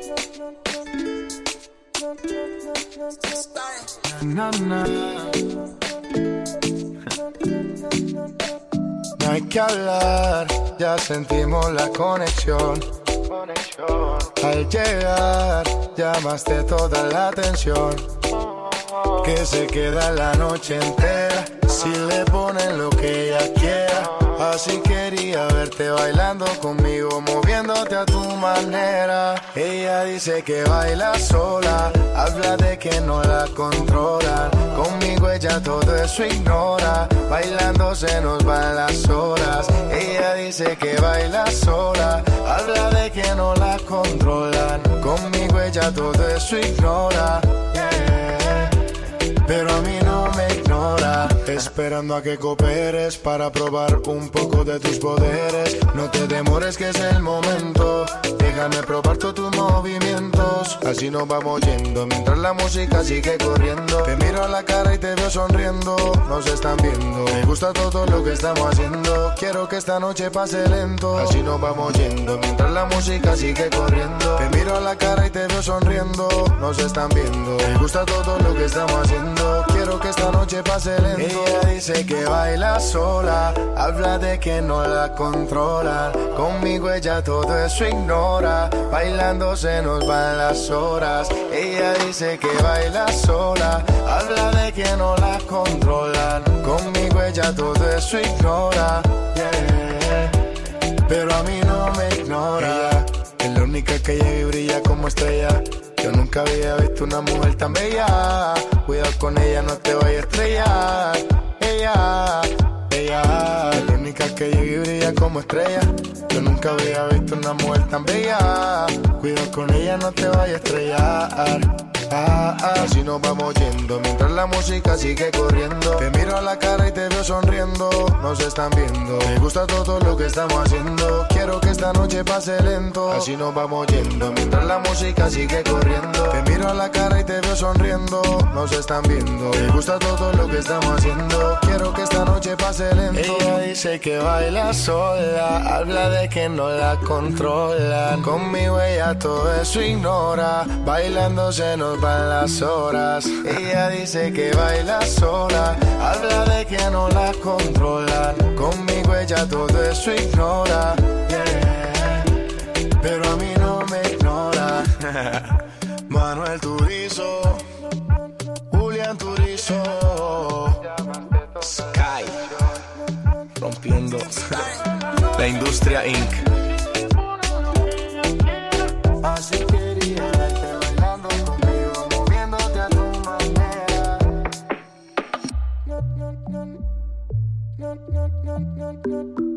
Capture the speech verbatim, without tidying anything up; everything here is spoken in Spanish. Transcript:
Na, na. No hay que hablar, ya sentimos la conexión. Al llegar, llamaste toda la atención. Que se queda la noche entera si le ponen lo que ella quiera. Así quería verte bailando conmigo, moviéndote a tu manera. Ella dice que baila sola, habla de que no la controlan. Conmigo ella todo eso ignora, bailando se nos van las horas. Ella dice que baila sola, habla de que no la controlan. Conmigo ella todo eso ignora, yeah. Pero a mí no me ignora, esperando a que cooperes para probar un poco de tus poderes. No te demores que es el momento, déjame probar todos tus movimientos. Así nos vamos yendo mientras la música sigue corriendo. Te miro a la cara y te veo sonriendo, nos están viendo. Me gusta todo lo que estamos haciendo, quiero que esta noche pase lento. Así nos vamos yendo mientras la música sigue corriendo. Te miro a la cara y te veo sonriendo, nos están viendo. Me gusta todo lo que estamos haciendo, quiero que esta noche pase lento. Ella dice que baila sola, habla de que no la controlan. Conmigo ella todo eso ignora, bailando se nos van las horas. Ella dice que baila sola, habla de que no la controlan. Conmigo ella todo eso ignora, yeah. Pero a mí no me ignora. Ella es la única que llega y brilla como estrella. Yo nunca había visto una mujer tan bella. Cuidado con ella, no te vayas a estrellar. Ella, ella es la única que llega y brilla como estrella. Yo nunca había visto una mujer tan bella. Cuidado con ella, no te vayas a estrellar. Ah, ah, así nos vamos yendo mientras la música sigue corriendo. Te miro a la cara y te veo sonriendo, nos están viendo. Me gusta todo lo que estamos haciendo, quiero que esta noche pase lento. Así nos vamos yendo mientras la música sigue corriendo. Te miro a la cara y te veo sonriendo, nos están viendo. Me gusta todo lo que estamos haciendo, quiero que esta noche pase lento. Ella dice que baila sola, habla de que no la controlan. Conmigo ella todo eso ignora, bailando se nos van las horas. Ella dice que baila sola, habla de que no la controlan. Conmigo ella todo eso ignora, yeah. Pero a mí no me ignora. Manuel Turizo, Julián Turizo, Sky, rompiendo la industria incorporated. Así quería verte bailando conmigo, moviéndote a tu manera. No, no, no, no, no, no, no, no.